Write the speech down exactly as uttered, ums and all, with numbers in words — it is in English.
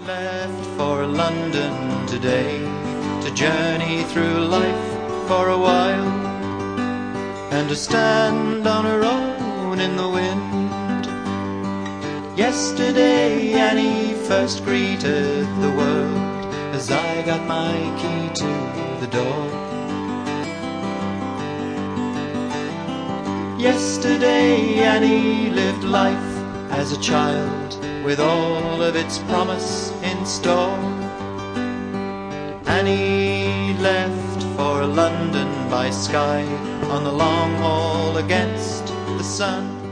left for London today to journey through life for a while and to stand on her own in the wind. Yesterday Annie first greeted the world as I got my key to the door. Yesterday Annie lived life as a child with all of its promise in store. Annie left for London by sky on the long haul against the sun.